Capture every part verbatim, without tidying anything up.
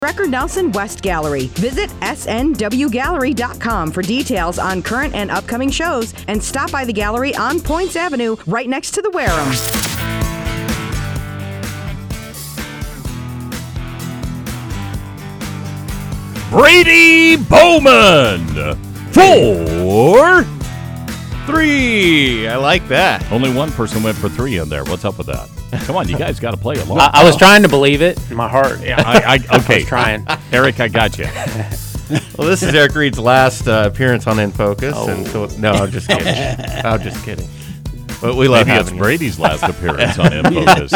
Record Nelson West Gallery. Visit S N W gallery dot com for details on current and upcoming shows, and stop by the gallery on Points Avenue right next to the Wareham. Brady Bowman, four, three. I like that. Only one person went for three in there. What's up with that? Come on, you guys got to play along. I, I was trying to believe it in my heart. Yeah, I, I, okay, I was trying. Eric, I got you. Well, this is Eric Reed's last uh, appearance on In Focus, Oh. and so no, I'm just kidding. I'm just kidding. But we love Maybe it's having you. Brady's last appearance on In Focus.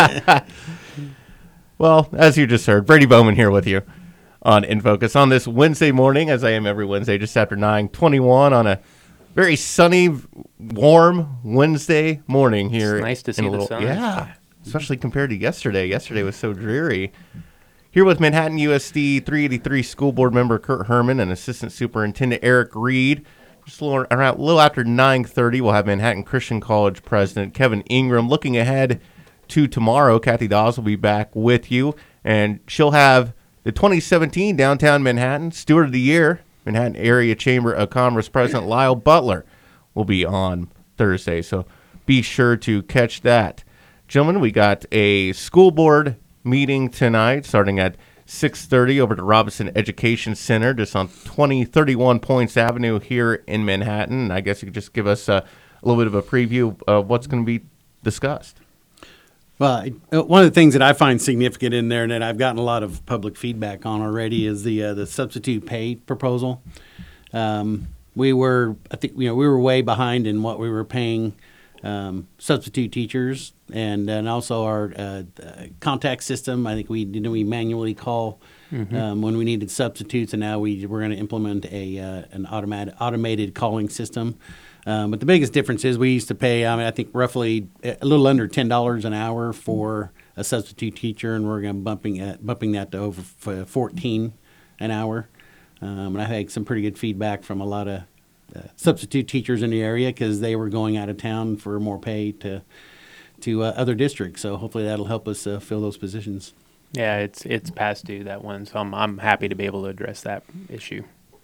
Well, as you just heard, Brady Bowman here with you on In Focus on this Wednesday morning, as I am every Wednesday, just after nine twenty-one on a very sunny, warm Wednesday morning here. It's nice to in see a little, the sun. Yeah, especially compared to yesterday. Yesterday was so dreary. Here with Manhattan U S D three eighty-three School Board member Kurt Herman and Assistant Superintendent Eric Reed. Just a little, around, a little after nine thirty, we'll have Manhattan Christian College President Kevin Ingram. Looking ahead to tomorrow, Kathy Dawes will be back with you, and she'll have the twenty seventeen Downtown Manhattan Steward of the Year, Manhattan Area Chamber of Commerce President Lyle Butler will be on Thursday, so be sure to catch that. Gentlemen, we got a school board meeting tonight starting at six thirty over at the Robinson Education Center, just on twenty thirty-one Points Avenue here in Manhattan. I guess you could just give us a, a little bit of a preview of what's going to be discussed. Well, I- one of the things that I find significant in there and that I've gotten a lot of public feedback on already is the uh, the substitute pay proposal. Um, we were, I think, you know, we were way behind in what we were paying um, substitute teachers, and and also our uh, uh, contact system. I think we didn't we manually call um, when we needed substitutes, and now we we're going to implement a uh, an automated automated calling system. Um, but the biggest difference is we used to pay, I mean, I think roughly a little under ten dollars an hour for a substitute teacher, and we're going to bumping at, bumping that to over f- fourteen an hour. Um, and I had some pretty good feedback from a lot of uh, substitute teachers in the area because they were going out of town for more pay to to uh, other districts. So hopefully that'll help us uh, fill those positions. Yeah, it's it's past due, that one, so I'm I'm happy to be able to address that issue.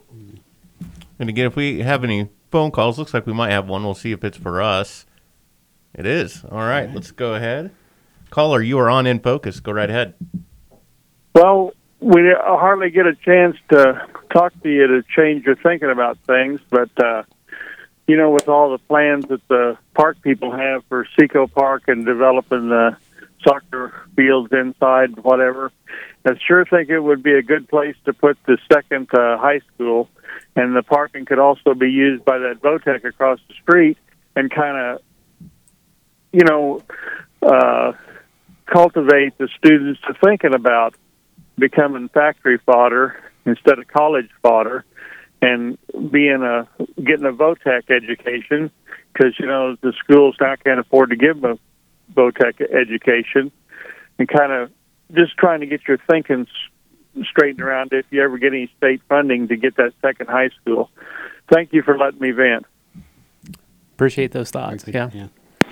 And again, if we have any phone calls, looks like we might have one. We'll see if it's for us. It is. All right, let's go ahead. Caller, you are on In Focus. Go right ahead. Well, we hardly get a chance to talk to you to change your thinking about things, but, uh, you know, with all the plans that the park people have for Seco Park and developing the soccer fields inside, whatever, I sure think it would be a good place to put the second uh, high school, and the parking could also be used by that Votech across the street and kind of, you know, uh, cultivate the students to thinking about becoming factory fodder instead of college fodder, and being a getting a Votech education, because you know the schools now can't afford to give them a Votech education, and kind of just trying to get your thinking s- straightened around if you ever get any state funding to get that second high school. Thank you for letting me vent. Appreciate those thoughts. Yeah. Yeah.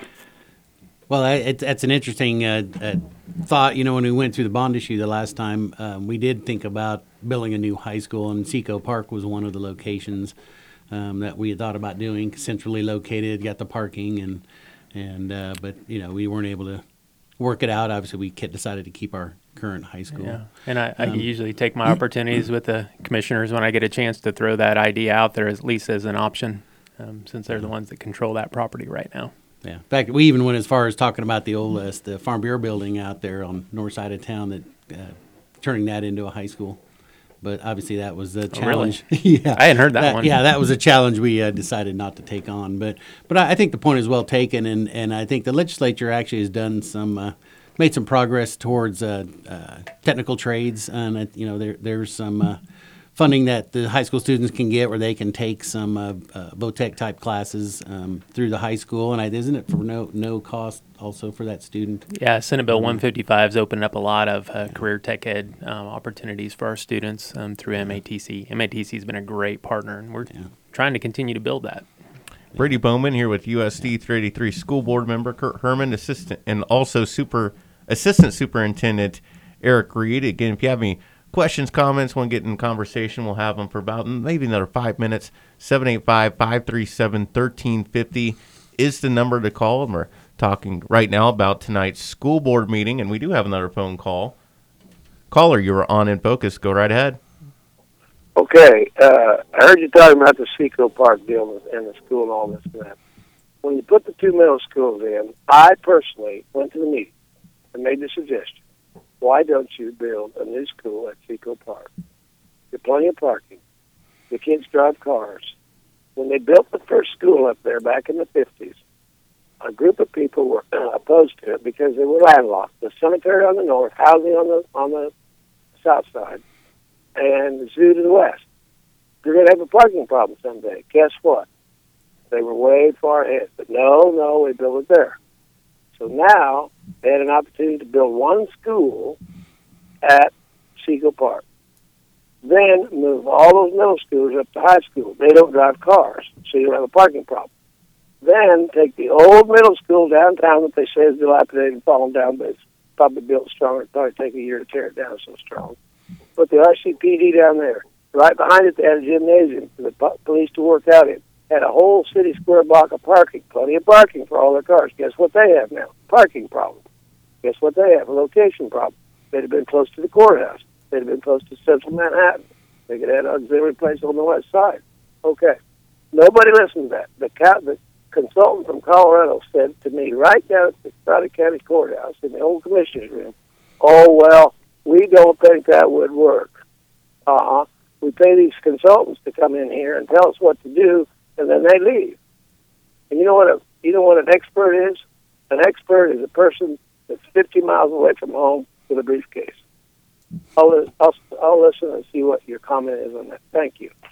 Well, I- it, that's an interesting uh, uh, thought. You know, when we went through the bond issue the last time, um, we did think about building a new high school, and Seco Park was one of the locations um, that we had thought about doing. Centrally located, got the parking, and and uh, but you know we weren't able to work it out. Obviously, we ke- decided to keep our current high school. Yeah, and I, I Um, usually take my opportunities with the commissioners when I get a chance to throw that idea out there, at least as an option, um, since they're the ones that control that property right now. Yeah. In fact, we even went as far as talking about the old uh, the Farm Bureau building out there on north side of town, that uh, turning that into a high school. But obviously, that was the Oh, really? challenge. yeah, I hadn't heard that one. Yeah, that was a challenge we uh, decided not to take on. But but I, I think the point is well taken, and, and I think the legislature actually has done some uh, made some progress towards uh, uh, technical trades, and uh, you know there there's some uh, funding that the high school students can get where they can take some uh, uh, Votech type classes um, through the high school, and I, isn't it for no no cost also for that student? Yeah, Senate Bill one fifty-five has opened up a lot of uh, career tech ed um, opportunities for our students um, through M A T C. M A T C has been a great partner, and we're Yeah. trying to continue to build that. Brady Bowman here with U S D three eighty-three School Board member Kurt Herman, assistant, and also super assistant superintendent Eric Reed. Again, if you have any questions, comments, want to get in conversation, we'll have them for about maybe another five minutes. seven eight five, five three seven, one three five zero is the number to call. And we're talking right now about tonight's school board meeting, and we do have another phone call. Caller, you were on In Focus. Go right ahead. Okay, uh, I heard you talking about the Seco Park deal and the school and all this and that. When you put the two middle schools in, I personally went to the meeting and made the suggestion, why don't you build a new school at Seco Park? There's plenty of parking. The kids drive cars. When they built the first school up there back in the fifties, a group of people were opposed to it because they were landlocked. The cemetery on the north, housing on the on the south side, and the zoo to the west. You're going to have a parking problem someday. Guess what? They were way far ahead. But no, no, we built it there. So now they had an opportunity to build one school at Seco Park. Then move all those middle schools up to high school. They don't drive cars, so you don't have a parking problem. Then take the old middle school downtown that they say is dilapidated and falling down, but it's probably built stronger. It'll probably take a year to tear it down, so strong. Put the R C P D down there. Right behind it, they had a gymnasium for the po- police to work out in. Had a whole city square block of parking, plenty of parking for all their cars. Guess what they have now? Parking problem. Guess what they have? A location problem. They'd have been close to the courthouse. They'd have been close to central Manhattan. They could have had an auxiliary place on the west side. Okay. Nobody listened to that. The, co- the consultant from Colorado said to me right down at the Scotty County Courthouse in the old commissioner's room, oh, well, we don't think that would work. Uh-huh. We pay these consultants to come in here and tell us what to do, and then they leave. And you know what a you know what an expert is? An expert is a person that's fifty miles away from home with a briefcase. I'll, I'll, I'll listen and see what your comment is on that. Thank you.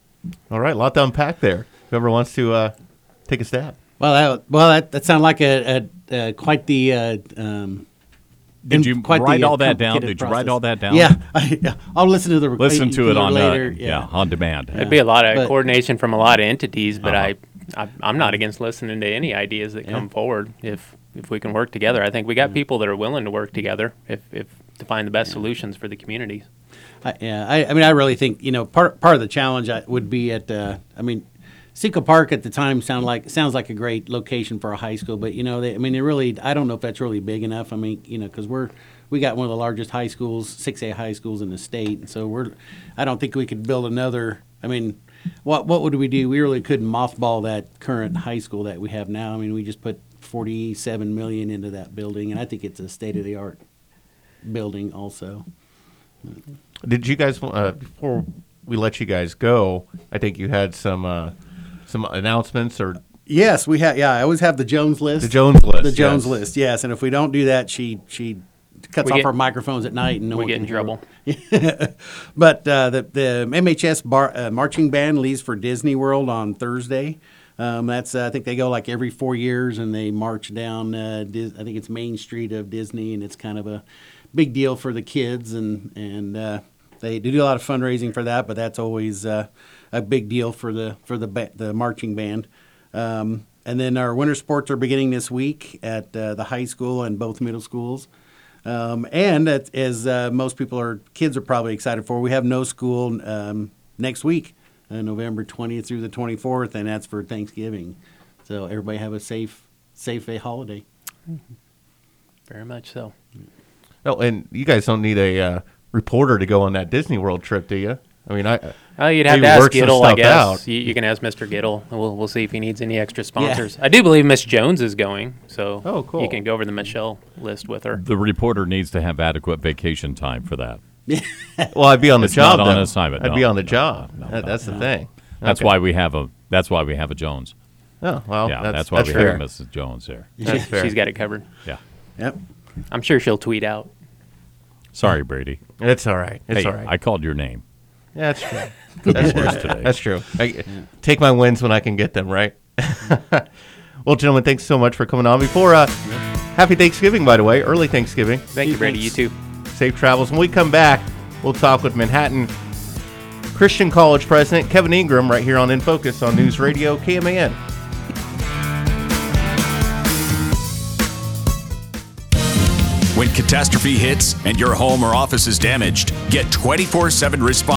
All right, a lot to unpack there. Whoever wants to uh, take a stab. Well, that, well, that, that sounded like a, a, a quite the. Uh, um, Did you quite write the, uh, all that down? complicated Did you write process. all that down? Yeah, I, yeah. I'll listen to the Listen to it on later. uh, yeah. on demand. It'd be a lot of But- coordination from a lot of entities, but Uh-huh. I, I, I'm not against listening to any ideas that Yeah. come forward if if we can work together. I think we got people that are willing to work together if, if to find the best solutions for the communities. I, yeah, I, I mean, I really think you know part part of the challenge I- would be at. Uh, I mean, Seco Park at the time sound like sounds like a great location for a high school, but you know, they, I mean, it really. I don't know if that's really big enough. I mean, you know, because we're we got one of the largest high schools, six A high schools in the state, and so we're. I don't think we could build another. I mean, what what would we do? We really couldn't mothball that current high school that we have now. I mean, we just put forty-seven million into that building, and I think it's a state of the art building also. Did you guys, uh, before we let you guys go, I think you had some uh, some announcements or Yes, we have. Yeah, I always have the Jones list. the Jones list. The Jones yes. list, yes. And if we don't do that, she she cuts We off get- our microphones at night, and no we one get can in hear trouble. her. But uh, the the M H S bar, uh, marching band leaves for Disney World on Thursday. Um, that's uh, I think they go like every four years, and they march down. Uh, Dis- I think it's Main Street of Disney, and it's kind of a big deal for the kids, and and uh, they do a lot of fundraising for that. But that's always uh, a big deal for the for the ba- the marching band. Um, and then our winter sports are beginning this week at uh, the high school and both middle schools. Um, and as, as uh, most people are, kids are probably excited for, we have no school um, next week, uh, November twentieth through the twenty-fourth, and that's for Thanksgiving. So everybody have a safe, safe a holiday. Very much so. Oh, and you guys don't need a uh, reporter to go on that Disney World trip, do you? I mean, I Oh, you'd have maybe to ask work some Gittle, I stuff guess. out. You, you can ask Mister Gittle, and we'll we'll see if he needs any extra sponsors. I do believe Miss Jones is going, so Oh, cool. you can go over the Michelle list with her. The reporter needs to have adequate vacation time for that. Well, I'd be on the It's job. not on though. assignment, I'd no, be on the no, job. no, no, That- no, that's the no. thing. That's Okay. why we have a. That's why we have a Jones. Oh well, Yeah, that's, that's, why we fair. have Missus Jones there. That's fair. She's got it covered. Yeah. Yep. I'm sure she'll tweet out. Sorry, Brady. It's all right. It's hey, all right. I called your name. Yeah, that's true. Could be That's worse true. today. That's true. I, take my wins when I can get them, right? Well, gentlemen, thanks so much for coming on. Before, uh, happy Thanksgiving, by the way. Early Thanksgiving. Thank you, Brady. You too. Safe travels. When we come back, we'll talk with Manhattan Christian College President Kevin Ingram right here on In Focus on News Radio K M A N. When catastrophe hits and your home or office is damaged, get twenty-four seven response